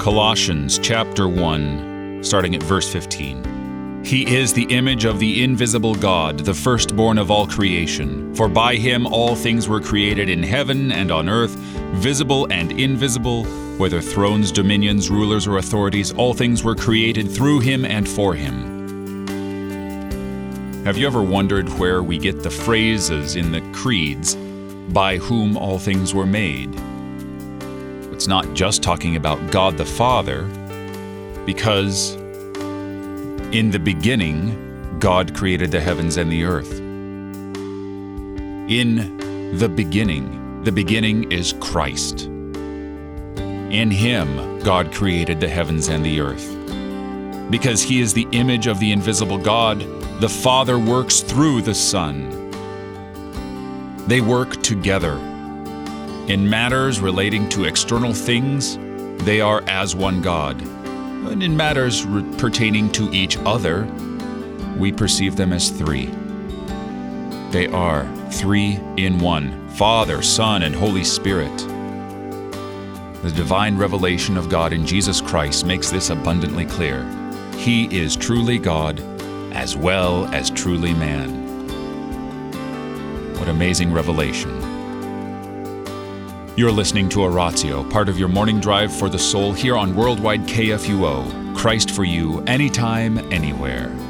Colossians chapter 1, starting at verse 15. He is the image of the invisible God, the firstborn of all creation. For by him all things were created in heaven and on earth, visible and invisible, whether thrones, dominions, rulers, or authorities, all things were created through him and for him. Have you ever wondered where we get the phrases in the creeds, by whom all things were made? It's not just talking about God the Father, because in the beginning, God created the heavens and the earth. In the beginning is Christ. In him, God created the heavens and the earth. Because he is the image of the invisible God, the Father works through the Son. They work together. In matters relating to external things, they are as one God. And in matters pertaining to each other, we perceive them as three. They are three in one: Father, Son, and Holy Spirit. The divine revelation of God in Jesus Christ makes this abundantly clear. He is truly God as well as truly man. What amazing revelation. You're listening to Oratio, part of your morning drive for the soul here on Worldwide KFUO. Christ for you, anytime, anywhere.